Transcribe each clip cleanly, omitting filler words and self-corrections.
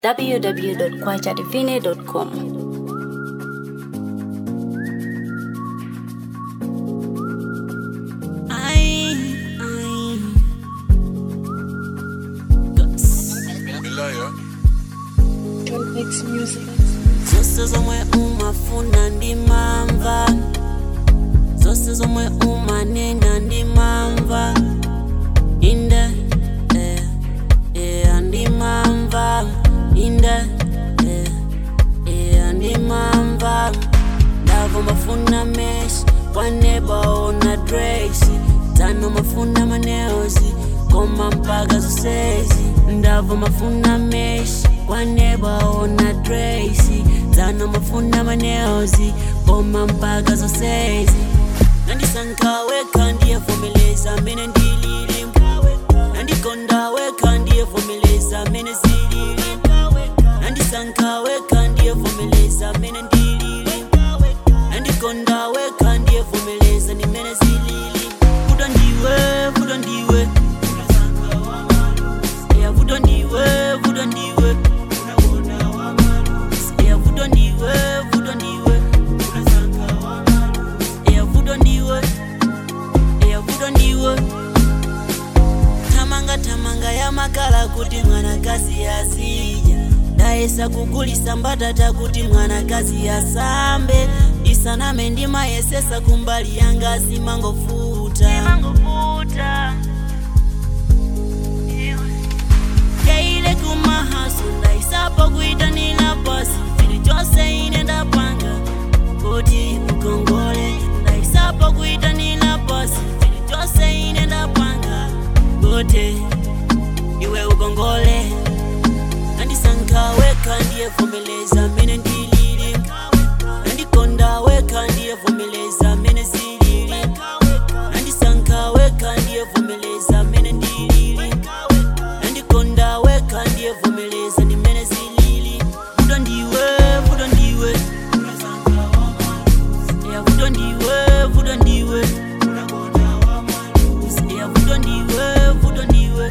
www.kwajadivine.com. Zose zomwe umafuna ndimamva, zose zomwe umanena ndimamva, inde ndimamva, inde ndimamva. Ndavo mafuna mesh kwa neba ona Tracy, tano mafuna maneozi koma mpaka zosezi. Ndavo mafuna mesh kwa neba ona Tracy, tano mafuna maneozi koma mpaka zosezi. Nandisankawe kandi yavumeleza mene ndilili, nandikondawe kandi yavumeleza mene zilili. Nandisankawe kandi yavumeleza mene ndilili, nandikondawe kandi yavumeleza ni mene zilili. Vudo ndiwe, vudo ndiwe, ya vudo ndiwe, vudo ndiwe, ya vudo ndiwe, vudo ndiwe, ya vudo ndiwe, ya vudo ndiwe. Tamanga ya makala kuti mwana kazi asija, daesa kugulisa mbatata kuti mwana kazi asambe. Isaname ndima yesesa kumbali yangazi mangofuta. Keile kumahasu ndaisapo kuita nina pasi, fili chose inenda panga kuti ukongole. Ndaisapo kuita nina pasi, fili chose inenda panga kuti iwe ukongole. Nandisankawe kandi yavumeleza mene ndilili, nandikondawe kandi yavumeleza mene zilili. Nandisankawe kandi yavumeleza mene ndilili, nandikondawe kandi yavumeleza ni mene zilili. Vudo ndiwe, vudo ndiwe, ya vudo ndiwe, vudo ndiwe, ya vudo ndiwe, vudo ndiwe,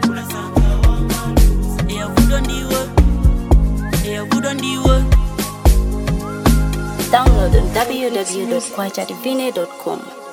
ya vudo ndiwe, ya vudo ndiwe. Download on www.kwajadivine.com.